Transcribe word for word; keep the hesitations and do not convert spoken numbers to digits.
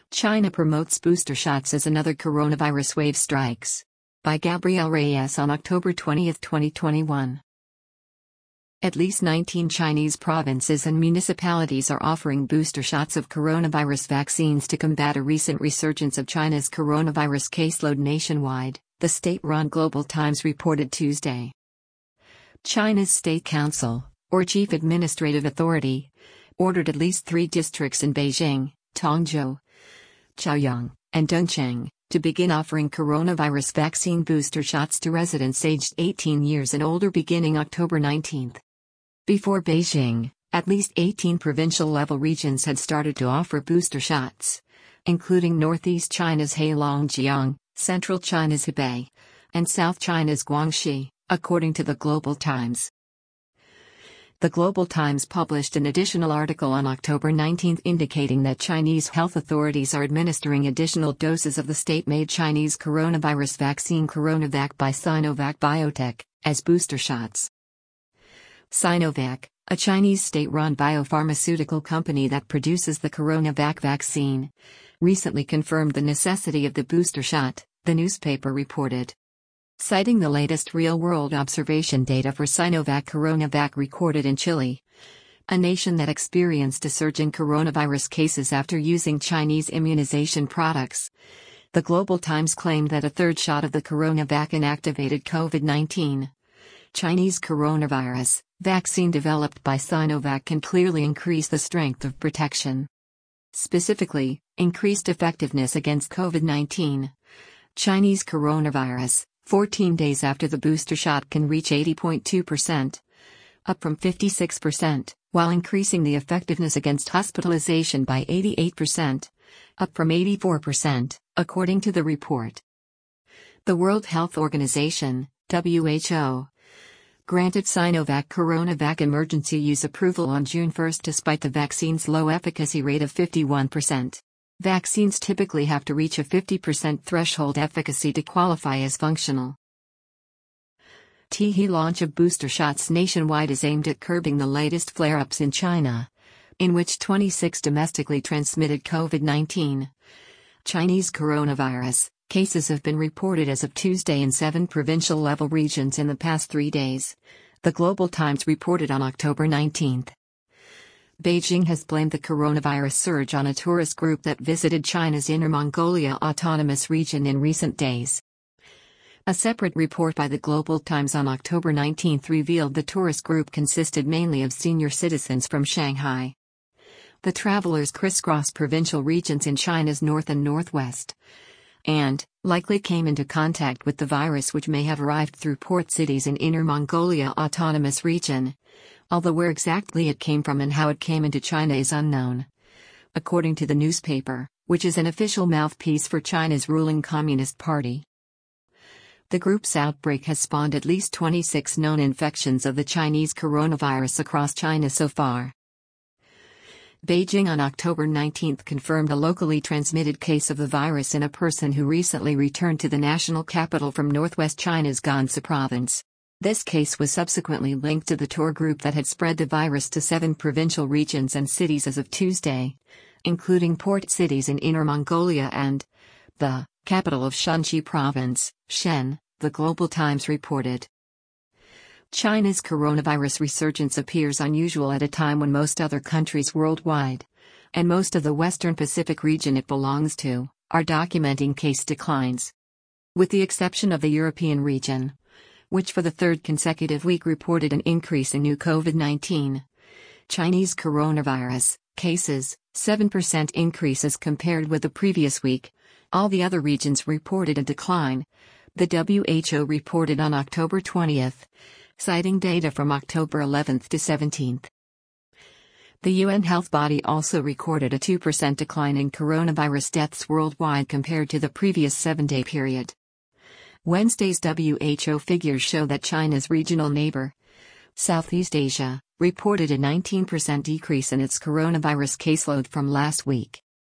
China promotes booster shots as another coronavirus wave strikes. By Gabriel Reyes on October twentieth, twenty twenty-one. At least nineteen Chinese provinces and municipalities are offering booster shots of coronavirus vaccines to combat a recent resurgence of China's coronavirus caseload nationwide, the state-run Global Times reported Tuesday. China's State Council, or Chief Administrative Authority, ordered at least three districts in Beijing, Tongzhou, Chaoyang, and Dongcheng to begin offering coronavirus vaccine booster shots to residents aged eighteen years and older beginning October nineteenth. Before Beijing, at least eighteen provincial-level regions had started to offer booster shots, including northeast China's Heilongjiang, central China's Hebei, and south China's Guangxi, according to the Global Times. The Global Times published an additional article on October nineteenth indicating that Chinese health authorities are administering additional doses of the state-made Chinese coronavirus vaccine CoronaVac by Sinovac Biotech as booster shots. Sinovac, a Chinese state-run biopharmaceutical company that produces the CoronaVac vaccine, recently confirmed the necessity of the booster shot, the newspaper reported. Citing the latest real-world observation data for Sinovac CoronaVac recorded in Chile, a nation that experienced a surge in coronavirus cases after using Chinese immunization products, the Global Times claimed that a third shot of the CoronaVac inactivated COVID nineteen. Chinese coronavirus vaccine developed by Sinovac can clearly increase the strength of protection. Specifically, increased effectiveness against COVID nineteen. Chinese coronavirus, fourteen days after the booster shot, can reach eighty point two percent, up from fifty-six percent, while increasing the effectiveness against hospitalization by eighty-eight percent, up from eighty-four percent, according to the report. The World Health Organization, W H O, granted Sinovac CoronaVac emergency use approval on June first despite the vaccine's low efficacy rate of fifty-one percent. Vaccines typically have to reach a fifty percent threshold efficacy to qualify as functional. Tihi launch of booster shots nationwide is aimed at curbing the latest flare-ups in China, in which twenty-six domestically transmitted COVID nineteen. Chinese coronavirus cases have been reported as of Tuesday in seven provincial-level regions in the past three days, the Global Times reported on October nineteenth. Beijing has blamed the coronavirus surge on a tourist group that visited China's Inner Mongolia Autonomous Region in recent days. A separate report by the Global Times on October nineteenth revealed the tourist group consisted mainly of senior citizens from Shanghai. The travelers crisscrossed provincial regions in China's north and northwest, and likely came into contact with the virus, which may have arrived through port cities in Inner Mongolia Autonomous Region, although where exactly it came from and how it came into China is unknown. According to the newspaper, which is an official mouthpiece for China's ruling Communist Party. The group's outbreak has spawned at least twenty-six known infections of the Chinese coronavirus across China so far. Beijing on October nineteenth confirmed a locally transmitted case of the virus in a person who recently returned to the national capital from northwest China's Gansu province. This case was subsequently linked to the tour group that had spread the virus to seven provincial regions and cities as of Tuesday, including port cities in Inner Mongolia and the capital of Shanxi province, Shen, the Global Times reported. China's coronavirus resurgence appears unusual at a time when most other countries worldwide, and most of the Western Pacific region it belongs to, are documenting case declines. With the exception of the European region, which for the third consecutive week reported an increase in new COVID nineteen. Chinese coronavirus cases, seven percent increase as compared with the previous week. All the other regions reported a decline, the W H O reported on October twentieth, citing data from October eleventh to seventeenth. The U N health body also recorded a two percent decline in coronavirus deaths worldwide compared to the previous seven-day period. Wednesday's W H O figures show that China's regional neighbor, Southeast Asia, reported a nineteen percent decrease in its coronavirus caseload from last week.